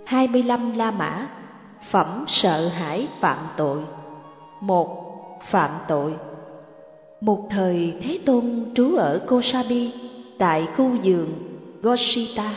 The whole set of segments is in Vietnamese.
25 La Mã. Phẩm sợ hãi phạm tội. 1. Phạm tội. Một thời Thế Tôn trú ở Kosabi tại khu vườn Gosita.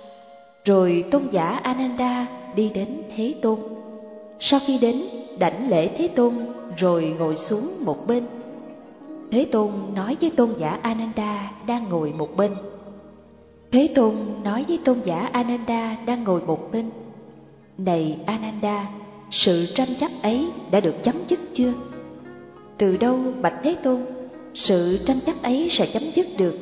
Rồi tôn giả Ananda đi đến Thế Tôn. Sau khi đến, đảnh lễ Thế Tôn rồi ngồi xuống một bên. Thế Tôn nói với tôn giả Ananda đang ngồi một bên. Thế Tôn nói với tôn giả Ananda đang ngồi một bên: Này Ananda, sự tranh chấp ấy đã được chấm dứt chưa? Từ đâu, bạch Thế Tôn, sự tranh chấp ấy sẽ chấm dứt được?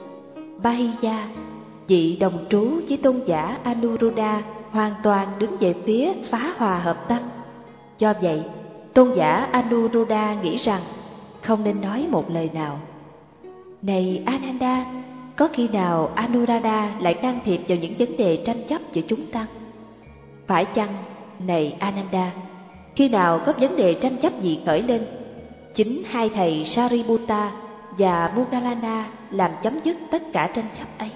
Bahiya, vị đồng trú với tôn giả Anuruddha, hoàn toàn đứng về phía phá hòa hợp tăng. Do vậy, tôn giả Anuruddha nghĩ rằng không nên nói một lời nào. Này Ananda, có khi nào Anuruddha lại can thiệp vào những vấn đề tranh chấp giữa chúng tăng? Phải chăng, này Ananda, khi nào có vấn đề tranh chấp gì khởi lên, chính hai thầy Sariputta và Moggallana làm chấm dứt tất cả tranh chấp ấy?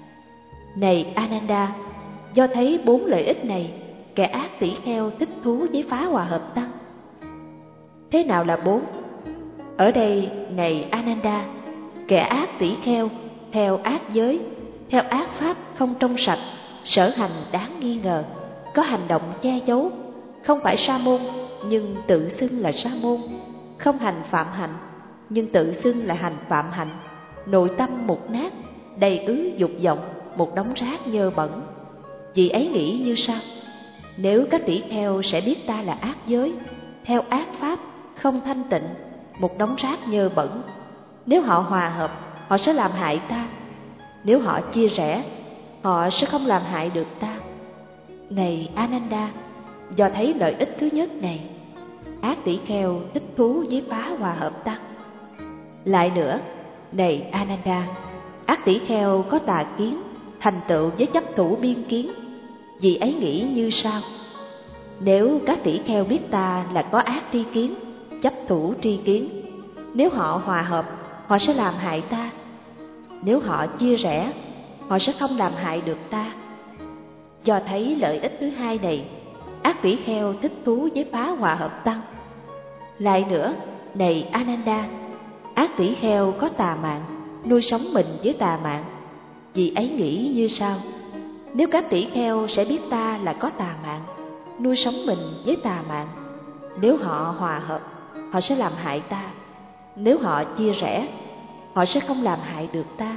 Này Ananda, do thấy 4 lợi ích này, kẻ ác tỷ kheo thích thú với phá hòa hợp tăng. Thế nào là 4? Ở đây, này Ananda, kẻ ác tỷ kheo theo ác giới, theo ác pháp không trong sạch, sở hành đáng nghi ngờ, có hành động che giấu, không phải sa môn nhưng tự xưng là sa môn, không hành phạm hạnh nhưng tự xưng là hành phạm hạnh, nội tâm mục nát, đầy ứ dục vọng, một đống rác nhơ bẩn. Vị ấy nghĩ như sau: nếu các tỷ kheo sẽ biết ta là ác giới, theo ác pháp, không thanh tịnh, một đống rác nhơ bẩn, nếu họ hòa hợp, họ sẽ làm hại ta. Nếu họ chia rẽ, họ sẽ không làm hại được ta. Này Ananda, do thấy lợi ích thứ nhất này, ác tỷ kheo thích thú với phá hòa hợp tăng. Lại nữa, này Ananda, ác tỷ kheo có tà kiến, thành tựu với chấp thủ biên kiến. Vị ấy nghĩ như sau: nếu các tỷ kheo biết ta là có ác tri kiến, chấp thủ tri kiến, nếu họ hòa hợp, họ sẽ làm hại ta. Nếu họ chia rẽ, họ sẽ không làm hại được ta. Do thấy lợi ích thứ hai này, ác tỷ kheo thích thú với phá hòa hợp tăng. Lại nữa, này Ananda, ác tỷ kheo có tà mạng, nuôi sống mình với tà mạng. Vị ấy nghĩ như sau: nếu các tỷ kheo sẽ biết ta là có tà mạng, nuôi sống mình với tà mạng, nếu họ hòa hợp, họ sẽ làm hại ta. Nếu họ chia rẽ, họ sẽ không làm hại được ta.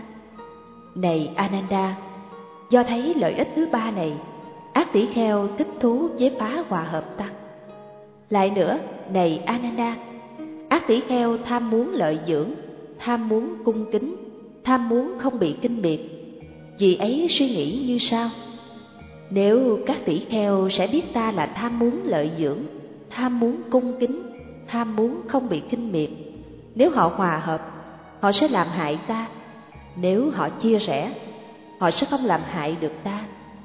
Này Ananda, do thấy lợi ích thứ ba này, ác tỷ kheo thích thú với phá hòa hợp tăng. Lại nữa, này Ananda, ác tỷ kheo tham muốn lợi dưỡng, tham muốn cung kính, tham muốn không bị kinh biệt. Vì ấy suy nghĩ như sau: nếu các tỷ kheo sẽ biết ta là tham muốn lợi dưỡng, tham muốn cung kính, tham muốn không bị kinh miệt, nếu họ hòa hợp, họ sẽ làm hại ta. Nếu họ chia rẽ, họ sẽ không làm hại được ta.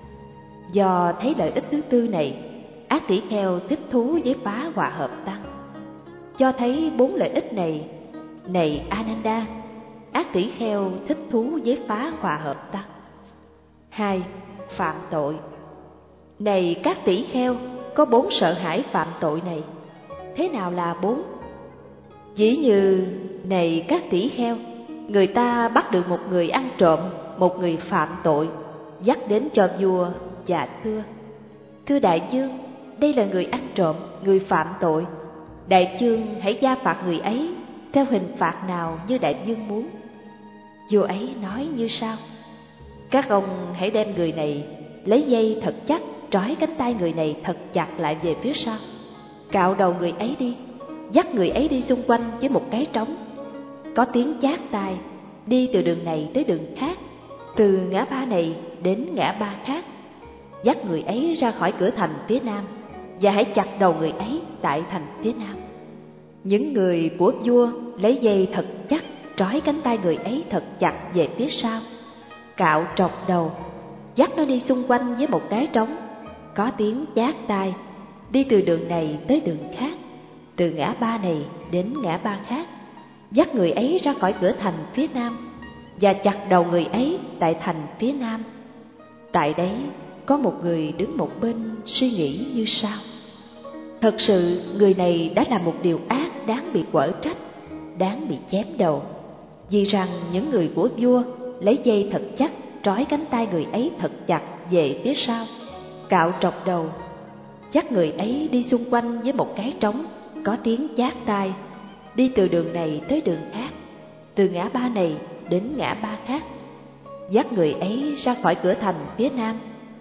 Do thấy lợi ích thứ tư này, ác tỷ kheo thích thú với phá hòa hợp tăng. Do thấy 4 lợi ích này, này Ananda, ác tỷ kheo thích thú với phá hòa hợp tăng. 2. Phạm tội. Này các tỷ kheo, có 4 sợ hãi phạm tội này. Thế nào là 4? Ví như, này các tỷ kheo, người ta bắt được một người ăn trộm, một người phạm tội, dắt đến cho vua và thưa: thưa đại vương, đây là người ăn trộm, người phạm tội. Đại vương hãy gia phạt người ấy theo hình phạt nào như đại vương muốn. Vua ấy nói như sau: các ông hãy đem người này lấy dây thật chắc trói cánh tay người này thật chặt lại về phía sau, cạo đầu người ấy đi, dắt người ấy đi xung quanh với một cái trống, có tiếng chát tai, đi từ đường này tới đường khác, từ ngã ba này đến ngã ba khác, dắt người ấy ra khỏi cửa thành phía nam, và hãy chặt đầu người ấy tại thành phía nam. Những người của vua lấy dây thật chắc trói cánh tay người ấy thật chặt về phía sau, cạo trọc đầu, dắt nó đi xung quanh với một cái trống, có tiếng chát tai, đi từ đường này tới đường khác, từ ngã ba này đến ngã ba khác, dắt người ấy ra khỏi cửa thành phía nam, và chặt đầu người ấy tại thành phía nam. Tại đấy, có một người đứng một bên suy nghĩ như sau: thật sự người này đã làm một điều ác đáng bị quở trách, đáng bị chém đầu. Vì rằng những người của vua lấy dây thật chắc trói cánh tay người ấy thật chặt về phía sau, cạo trọc đầu. Chắc người ấy đi xung quanh với một cái trống có tiếng chát tai, đi từ đường này tới đường khác, từ ngã ba này đến ngã ba khác, dắt người ấy ra khỏi cửa thành phía nam,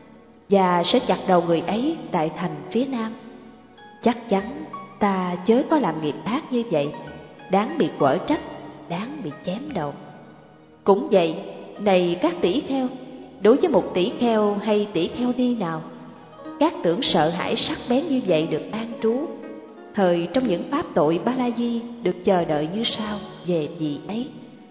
và sẽ chặt đầu người ấy tại thành phía nam. Chắc chắn ta chớ có làm nghiệp ác như vậy, đáng bị quở trách, đáng bị chém đầu. Cũng vậy, này các tỷ kheo, đối với một tỷ kheo hay tỷ kheo ni nào, các tưởng sợ hãi sắc bén như vậy được an trú, thời trong những pháp tội Ba La Di được chờ đợi như sau về vị ấy.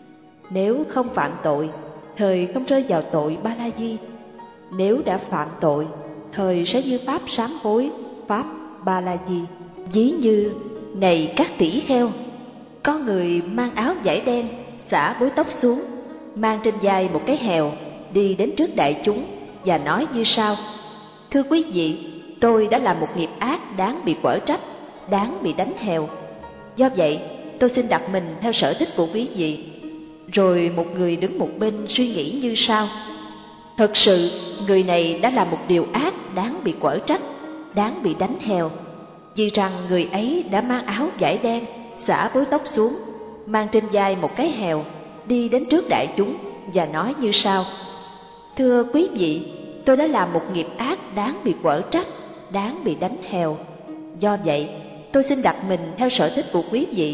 Nếu không phạm tội, thời không rơi vào tội Ba La Di. Nếu đã phạm tội, thời sẽ như pháp sám hối, pháp Ba La Di. Ví như, này các tỷ kheo, có người mang áo vải đen, xả búi tóc xuống, mang trên vai một cái hèo, đi đến trước đại chúng và nói như sau: thưa quý vị, tôi đã làm một nghiệp ác đáng bị quở trách, đáng bị đánh hèo. Do vậy, tôi xin đặt mình theo sở thích của quý vị. Rồi một người đứng một bên suy nghĩ như sau: thật sự, người này đã làm một điều ác đáng bị quở trách, đáng bị đánh hèo. Vì rằng người ấy đã mang áo vải đen, xả búi tóc xuống, mang trên vai một cái hèo, đi đến trước đại chúng và nói như sau: thưa quý vị, tôi đã làm một nghiệp ác đáng bị quở trách, đáng bị đánh hèo. Do vậy, tôi xin đặt mình theo sở thích của quý vị.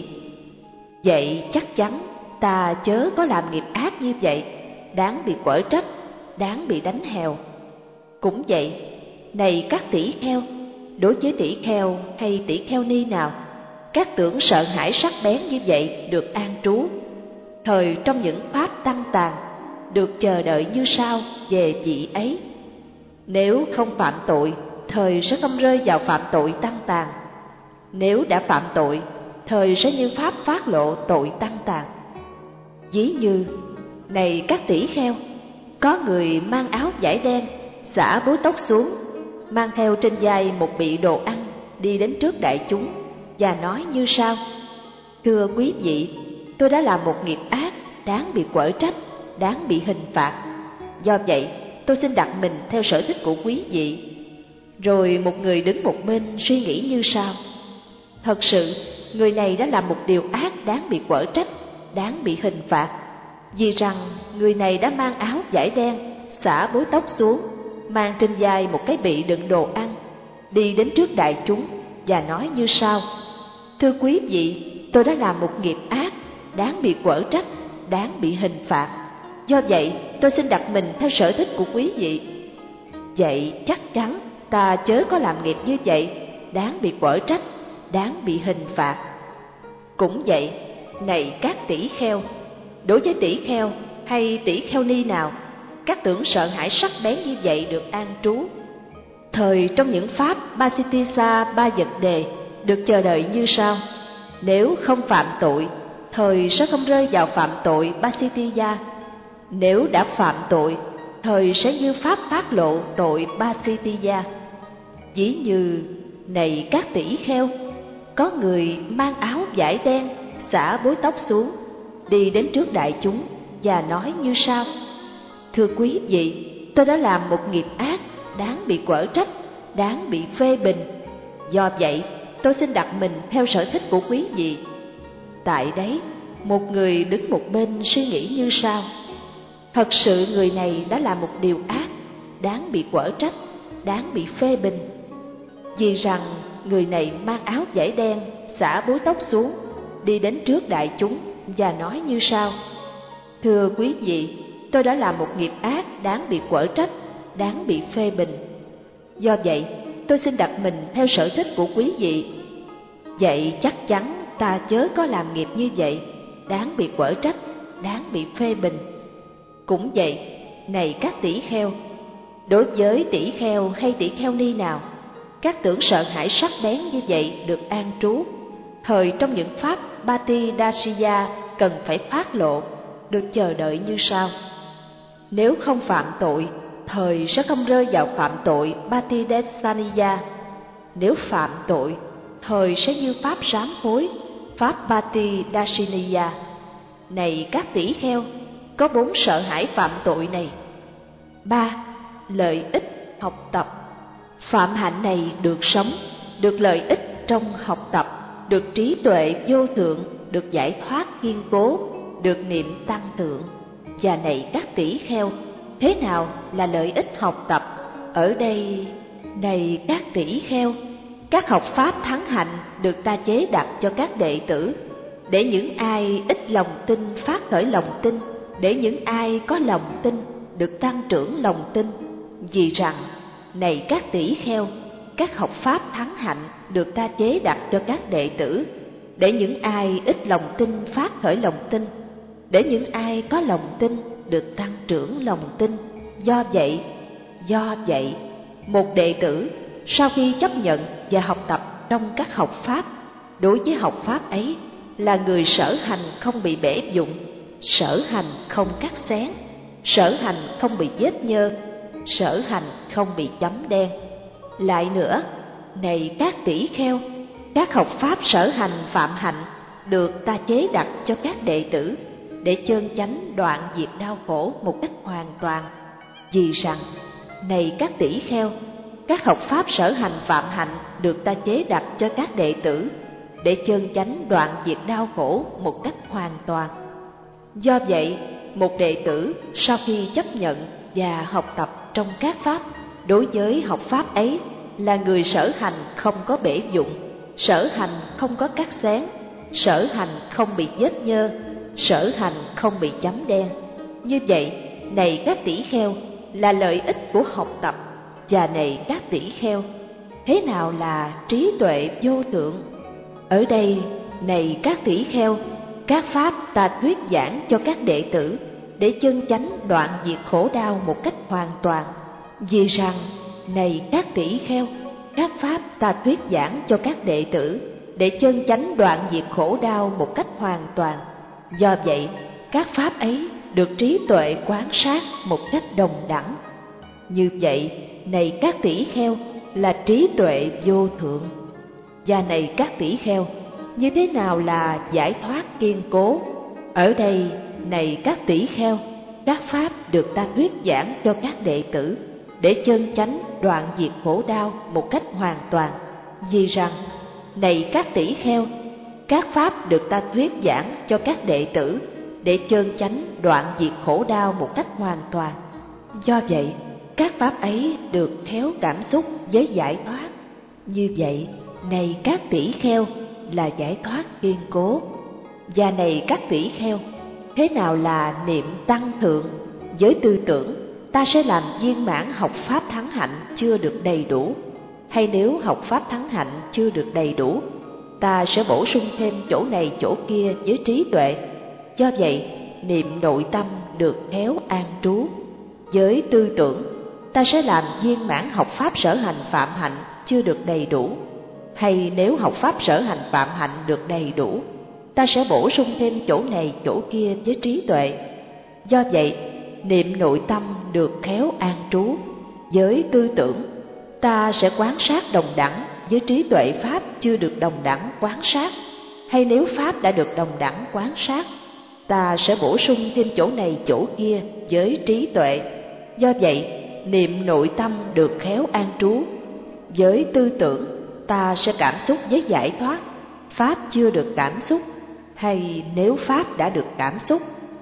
Vậy chắc chắn ta chớ có làm nghiệp ác như vậy, đáng bị quở trách, đáng bị đánh hèo. Cũng vậy, này các tỷ kheo, đối với tỷ kheo hay tỷ kheo ni nào, các tưởng sợ hãi sắc bén như vậy được an trú, thời trong những pháp tăng tàn, được chờ đợi như sau về vị ấy. Nếu không phạm tội, thời sẽ không rơi vào phạm tội tăng tàn. Nếu đã phạm tội, thời sẽ như pháp phát lộ tội tăng tàn. Ví như, này các tỷ kheo, có người mang áo vải đen, xả búi tóc xuống, mang theo trên vai một bị đồ ăn, đi đến trước đại chúng và nói như sau: thưa quý vị, tôi đã làm một nghiệp ác đáng bị quở trách, đáng bị hình phạt. Do vậy, tôi xin đặt mình theo sở thích của quý vị. Rồi một người đứng một bên suy nghĩ như sau: thật sự, người này đã làm một điều ác đáng bị quở trách, đáng bị hình phạt. Vì rằng người này đã mang áo vải đen, xả búi tóc xuống, mang trên vai một cái bị đựng đồ ăn, đi đến trước đại chúng và nói như sau: thưa quý vị, tôi đã làm một nghiệp ác đáng bị quở trách, đáng bị hình phạt. Do vậy, tôi xin đặt mình theo sở thích của quý vị. Vậy chắc chắn ta chớ có làm nghiệp như vậy, đáng bị quở trách, đáng bị hình phạt. Cũng vậy, này các tỷ kheo, đối với tỷ kheo hay tỷ kheo ni nào, các tưởng sợ hãi sắc bén như vậy được an trú, thời trong những pháp Basitisa ba vật đề được chờ đợi như sau: nếu không phạm tội, thời sẽ không rơi vào phạm tội Basitiya. Nếu đã phạm tội, thời sẽ như pháp phát lộ tội Basitiya. Ví như, này các tỷ kheo, có người mang áo vải đen, xả búi tóc xuống, đi đến trước đại chúng và nói như sau: thưa quý vị, tôi đã làm một nghiệp ác đáng bị quở trách, đáng bị phê bình. Do vậy, tôi xin đặt mình theo sở thích của quý vị. Tại đấy, một người đứng một bên suy nghĩ như sau: thật sự người này đã làm một điều ác đáng bị quở trách, đáng bị phê bình. Vì rằng người này mang áo vải đen, xả búi tóc xuống, đi đến trước đại chúng và nói như sau: thưa quý vị, tôi đã làm một nghiệp ác đáng bị quở trách, đáng bị phê bình. Do vậy, tôi xin đặt mình theo sở thích của quý vị. Vậy chắc chắn ta chớ có làm nghiệp như vậy, đáng bị quở trách, đáng bị phê bình. Cũng vậy, này các tỷ kheo, đối với tỷ kheo hay tỷ kheo ni nào, các tưởng sợ hãi sắc bén như vậy được an trú, thời trong những pháp Bati Dashiya cần phải phát lộ, được chờ đợi như sau: nếu không phạm tội, thời sẽ không rơi vào phạm tội Patidesaniya. Nếu phạm tội, thời sẽ như pháp sám hối, pháp Patidasiniya. Này các tỷ kheo, có 4 sợ hãi phạm tội này. 3. Lợi ích học tập. Phạm hạnh này được sống, được lợi ích trong học tập, được trí tuệ vô thượng, được giải thoát kiên cố, được niệm tăng thượng. Và này các tỷ kheo, thế nào là lợi ích học tập? Ở đây, này các tỷ kheo, các học pháp thắng hạnh được ta chế đặt cho các đệ tử, để những ai ít lòng tin phát khởi lòng tin, để những ai có lòng tin được tăng trưởng lòng tin. Vì rằng, này các tỷ kheo, các học pháp thắng hạnh được ta chế đặt cho các đệ tử, để những ai ít lòng tin phát khởi lòng tin, để những ai có lòng tin được tăng trưởng lòng tin. Do vậy, một đệ tử sau khi chấp nhận và học tập trong các học pháp, đối với học pháp ấy là người sở hành không bị bể dụng, sở hành không cắt xén, sở hành không bị vết nhơ, sở hành không bị chấm đen. Lại nữa, này các tỷ kheo, các học pháp sở hành phạm hạnh được ta chế đặt cho các đệ tử, để chơn chánh đoạn diệt đau khổ một cách hoàn toàn. Vì rằng, này các tỷ kheo, các học pháp sở hành phạm hạnh được ta chế đặt cho các đệ tử, để chơn chánh đoạn diệt đau khổ một cách hoàn toàn. Do vậy, một đệ tử sau khi chấp nhận và học tập trong các pháp, đối với học pháp ấy là người sở hành không có bể dụng, sở hành không có cắt xén, sở hành không bị vết nhơ, sở hành không bị chấm đen. Như vậy, này các tỷ kheo, là lợi ích của học tập. Và này các tỷ kheo, thế nào là trí tuệ vô thượng? Ở đây, này các tỷ kheo, các pháp ta thuyết giảng cho các đệ tử, để chân chánh đoạn diệt khổ đau một cách hoàn toàn. Vì rằng, này các tỷ kheo, các pháp ta thuyết giảng cho các đệ tử, để chân chánh đoạn diệt khổ đau một cách hoàn toàn. Do vậy, các pháp ấy được trí tuệ quán sát một cách đồng đẳng. Như vậy, này các tỷ kheo, là trí tuệ vô thượng. Và này các tỷ kheo, như thế nào là giải thoát kiên cố? Ở đây, này các tỷ kheo, các pháp được ta thuyết giảng cho các đệ tử, để chân chánh đoạn diệt khổ đau một cách hoàn toàn. Vì rằng, này các tỷ kheo, các pháp được ta thuyết giảng cho các đệ tử, để chân chánh đoạn diệt khổ đau một cách hoàn toàn. Do vậy, các pháp ấy được khéo cảm xúc với giải thoát. Như vậy, này các tỷ kheo, là giải thoát kiên cố. Và này các tỷ kheo, thế nào là niệm tăng thượng? Với tư tưởng, ta sẽ làm viên mãn học pháp thắng hạnh chưa được đầy đủ. Hay nếu học pháp thắng hạnh chưa được đầy đủ, ta sẽ bổ sung thêm chỗ này chỗ kia với trí tuệ. Do vậy, niệm nội tâm được khéo an trú. Với tư tưởng, ta sẽ làm viên mãn học pháp sở hành phạm hạnh chưa được đầy đủ. Hay nếu học pháp sở hành phạm hạnh được đầy đủ, ta sẽ bổ sung thêm chỗ này chỗ kia với trí tuệ. Do vậy, niệm nội tâm được khéo an trú. Với tư tưởng, ta sẽ quán sát đồng đẳng với trí tuệ pháp chưa được đồng đẳng quán sát. Hay nếu pháp đã được đồng đẳng quán sát, ta sẽ bổ sung thêm chỗ này chỗ kia với trí tuệ. Do vậy, niệm nội tâm được khéo an trú. Với tư tưởng, ta sẽ cảm xúc với giải thoát, pháp chưa được cảm xúc. Hay nếu pháp đã được cảm xúc,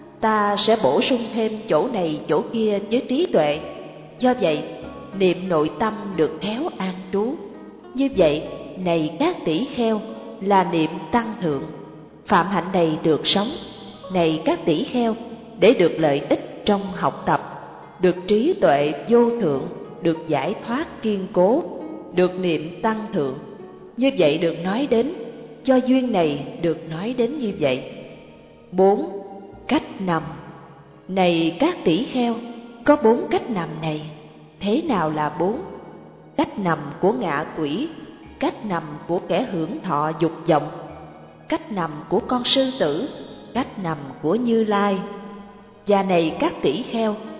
ta sẽ bổ sung thêm chỗ này chỗ kia với trí tuệ. Do vậy, niệm nội tâm được khéo an trú. Như vậy, này các tỷ kheo, là niệm tăng thượng. Phạm hạnh này được sống. Này các tỷ kheo, để được lợi ích trong học tập, được trí tuệ vô thượng, được giải thoát kiên cố, được niệm tăng thượng. Như vậy được nói đến, do duyên này được nói đến như vậy. 4. Cách nằm. Này các tỷ kheo, có 4 cách nằm này. Thế nào là 4? Cách nằm của ngạ quỷ, cách nằm của kẻ hưởng thọ dục vọng, cách nằm của con sư tử, cách nằm của Như Lai. Và này các tỷ kheo,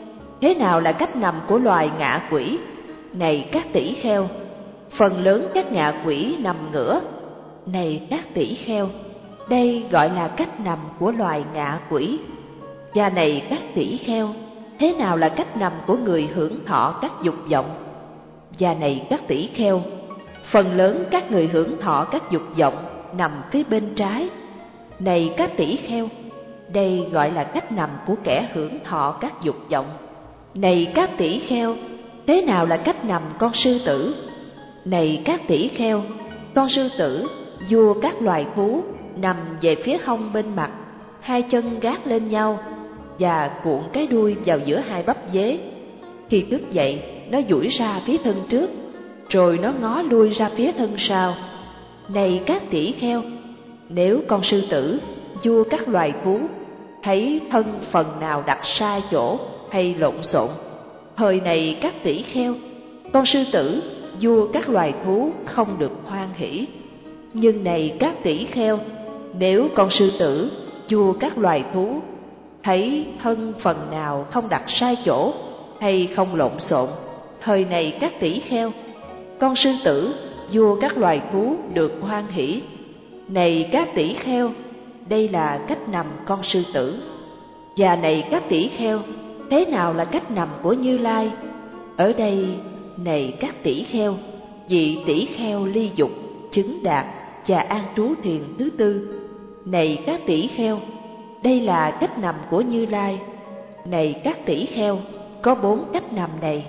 thế nào là cách nằm của loài ngạ quỷ? Này các tỷ kheo, phần lớn các ngạ quỷ nằm ngửa. Này các tỷ kheo, đây gọi là cách nằm của loài ngạ quỷ. Và này các tỷ kheo, thế nào là cách nằm của người hưởng thọ các dục vọng? Và này các tỷ kheo, phần lớn các người hưởng thọ các dục vọng nằm phía bên trái. Này các tỷ kheo, đây gọi là cách nằm của kẻ hưởng thọ các dục vọng. Này các tỷ kheo, thế nào là cách nằm con sư tử? Này các tỷ kheo, con sư tử, vua các loài thú, nằm về phía hông bên mặt, hai chân gác lên nhau và cuộn cái đuôi vào giữa hai bắp dế. Khi thức dậy, nó duỗi ra phía thân trước, rồi nó ngó lui ra phía thân sau. Này các tỷ kheo, nếu con sư tử, vua các loài thú, thấy thân phần nào đặt sai chỗ hay lộn xộn, thời này các tỷ kheo, con sư tử, vua các loài thú không được hoan hỷ. Nhưng này các tỷ kheo, nếu con sư tử, vua các loài thú, thấy thân phần nào không đặt sai chỗ hay không lộn xộn, thời này các tỷ kheo, con sư tử, vua các loài thú được hoan hỷ. Này các tỷ kheo, đây là cách nằm con sư tử. Và này các tỷ kheo, thế nào là cách nằm của Như Lai? Ở đây, này các tỷ kheo, vị tỷ kheo ly dục, chứng đạt và an trú thiền thứ tư. Này các tỷ kheo, đây là cách nằm của Như Lai. Này các tỷ kheo, có 4 cách nằm này.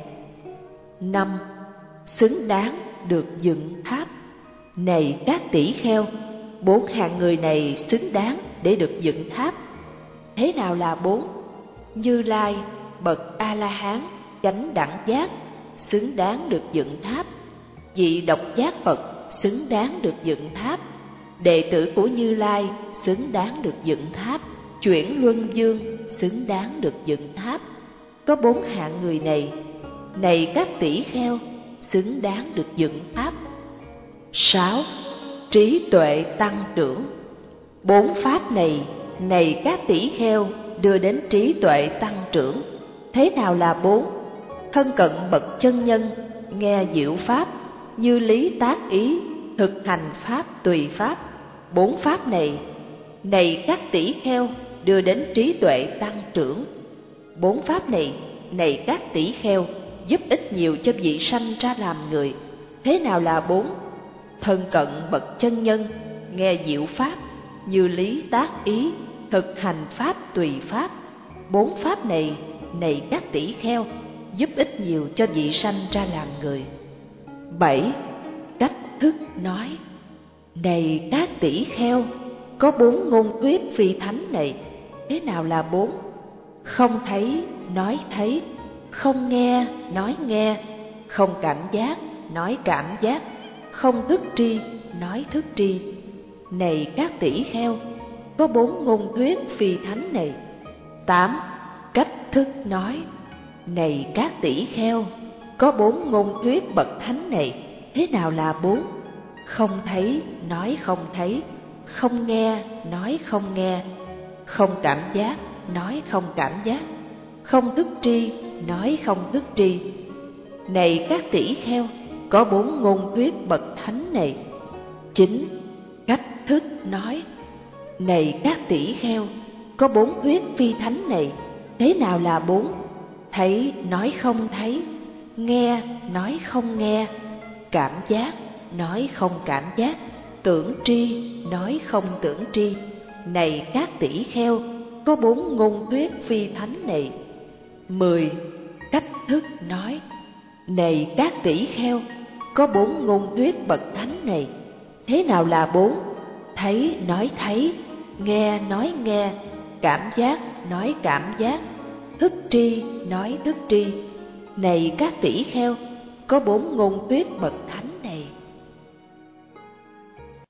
5. Xứng đáng được dựng tháp. Này các tỷ kheo, 4 hạng người này xứng đáng để được dựng tháp. Thế nào là 4? Như Lai, bậc A-la-hán, chánh đẳng giác, xứng đáng được dựng tháp. Vị độc giác Phật, xứng đáng được dựng tháp. Đệ tử của Như Lai, xứng đáng được dựng tháp. Chuyển luân dương, xứng đáng được dựng tháp. Có 4 hạng người này. Này các tỷ kheo, xứng đáng được dựng tháp. 6. Trí tuệ tăng trưởng. 4 pháp này, này các tỷ kheo, đưa đến trí tuệ tăng trưởng. Thế nào là 4? Thân cận bậc chân nhân, nghe diệu pháp, như lý tác ý, thực hành pháp tùy pháp. 4 pháp này, này các tỷ kheo, đưa đến trí tuệ tăng trưởng. 4 pháp này, này các tỷ kheo, giúp ích nhiều cho vị sanh ra làm người. Thế nào là 4? Thân cận bậc chân nhân, nghe diệu pháp, như lý tác ý, thực hành pháp tùy pháp. 4 pháp này, này các tỷ kheo, giúp ích nhiều cho vị sanh ra làm người. 7. Cách thức nói. Này các tỷ kheo, có 4 ngôn thuyết phi thánh này. Thế nào là 4? Không thấy, nói thấy, không nghe, nói nghe, không cảm giác, nói cảm giác, không thức tri, nói thức tri. Này các tỷ kheo, có 4 ngôn thuyết phi thánh này. 8. Cách thức nói. Này các tỷ kheo, có 4 ngôn thuyết bậc thánh này. Thế nào là 4? Không thấy, nói không thấy, không nghe, nói không nghe, không cảm giác, nói không cảm giác, không thức tri, nói không thức tri. Này các tỷ kheo, có 4 ngôn thuyết bậc thánh này. 9. Cách thức nói. Này các tỷ kheo, có 4 thuyết phi thánh này. Thế nào là 4? Thấy, nói không thấy, nghe, nói không nghe, cảm giác, nói không cảm giác, tưởng tri, nói không tưởng tri. Này các tỷ kheo, có 4 ngôn thuyết phi thánh này. 10. Cách thức nói. Này các tỷ kheo, có 4 ngôn thuyết bậc thánh này. Thế nào là 4? Thấy, nói thấy, nghe, nói nghe, cảm giác, nói cảm giác, thức tri, nói thức tri. Này các tỷ kheo, có 4 ngôn thuyết bậc thánh